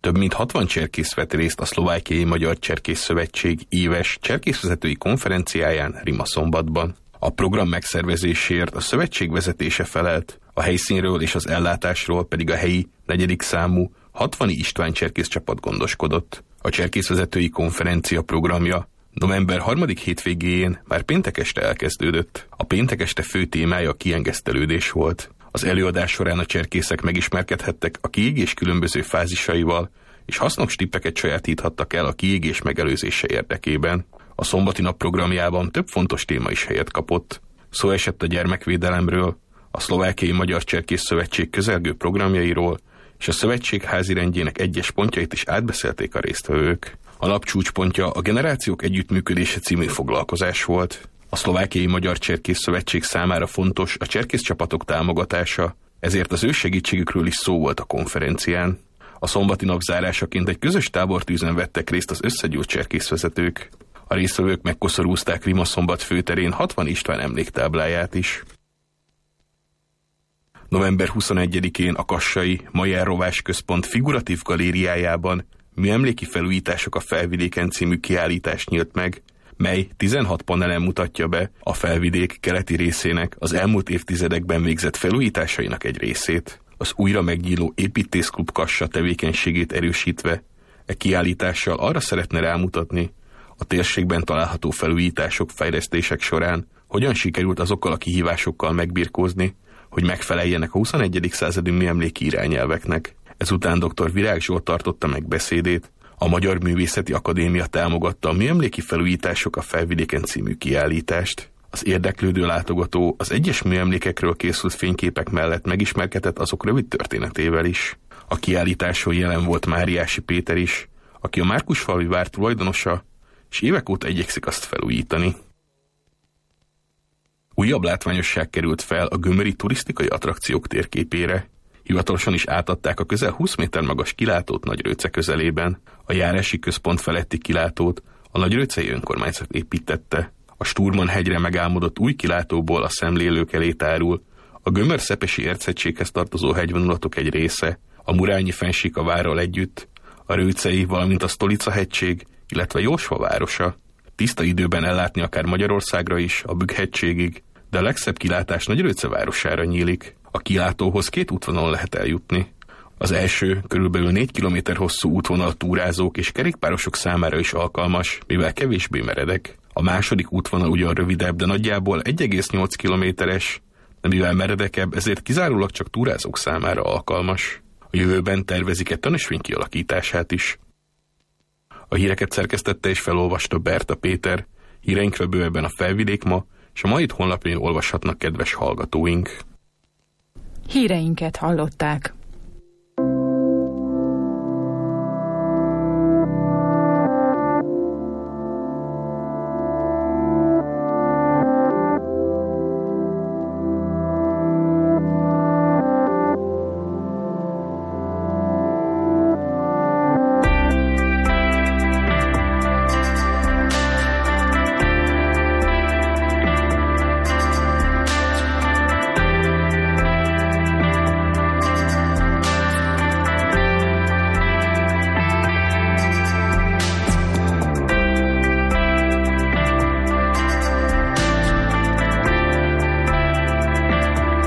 Több mint 60 cserkész vett részt a Szlovákiai Magyar Cserkész Szövetség éves cserkészvezetői konferenciáján Rimaszombatban. A program megszervezéséért a szövetség vezetése felelt, a helyszínről és az ellátásról pedig a helyi 4. számú 60 István cserkész csapat gondoskodott. A cserkészvezetői konferencia programja november 3. hétvégéjén már péntek este elkezdődött. A péntek este fő témája a kiengesztelődés volt. Az előadás során a cserkészek megismerkedhettek a kiégés különböző fázisaival, és hasznos tippeket sajátíthattak el a kiégés megelőzése érdekében. A szombati nap programjában több fontos téma is helyet kapott. Szó esett a gyermekvédelemről, a Szlovákiai Magyar Cserkész Szövetség közelgő programjairól, és a szövetség házirendjének egyes pontjait is átbeszélték a résztvevők. A nap csúcspontja a Generációk Együttműködése című foglalkozás volt. A Szlovákiai Magyar Cserkész Szövetség számára fontos a cserkészcsapatok támogatása, ezért az ő segítségükről is szó volt a konferencián. A szombati nap zárásaként egy közös tábortűzön vettek részt az összegyűlt cserkészvezetők. A résztvevők megkoszorúzták Rimaszombat főterén 60 István emléktábláját is. November 21-én a kassai Mayer Rovás Központ figuratív galériájában Műemléki felújítások a Felvidéken című kiállítás nyílt meg, mely 16 panelen mutatja be a felvidék keleti részének az elmúlt évtizedekben végzett felújításainak egy részét. Az újra megnyíló Építészklub Kassa tevékenységét erősítve, e kiállítással arra szeretne rámutatni, a térségben található felújítások, fejlesztések során hogyan sikerült azokkal a kihívásokkal megbirkózni, hogy megfeleljenek a 21. századi műemléki irányelveknek. Ezután dr. Virág Zsolt tartotta meg beszédét, a Magyar Művészeti Akadémia támogatta a Műemléki Felújítások a Felvidéken című kiállítást. Az érdeklődő látogató az egyes műemlékekről készült fényképek mellett megismerkedett azok rövid történetével is. A kiállításon jelen volt Máriási Péter is, aki a Márkusfalvi vár tulajdonosa, és évek óta igyekszik azt felújítani. Újabb látványosság került fel a gömöri turisztikai attrakciók térképére. Hivatalosan is átadták a közel 20 méter magas kilátót Nagyrőce közelében. A járási központ feletti kilátót a Nagyrőcei önkormányzat építette. A Sturman hegyre megálmodott új kilátóból a szemlélők elé tárul a Gömör-Szepesi érchegységhez tartozó hegyvonulatok egy része, a Murányi fennsík a várral együtt, a Rőcei, valamint a Stolica hegység, illetve Jósva városa. Tiszta időben ellátni akár Magyarországra is, a Bükk-hegységig, de a legszebb kilátás Nagyrőce városára nyílik. A kilátóhoz 2 útvonalon lehet eljutni. Az első, körülbelül 4 km hosszú útvonal túrázók és kerékpárosok számára is alkalmas, mivel kevésbé meredek. A második útvonal ugyan rövidebb, de nagyjából 1,8 kilométeres, de mivel meredekebb, ezért kizárólag csak túrázók számára alkalmas. A jövőben tervezik egy tanösvény kialakítását is. A híreket szerkesztette és felolvasta Berta Péter. Híreinkről bővebben a Felvidék ma, és a Majd honlapján olvashatnak kedves hallgatóink. Híreinket hallották.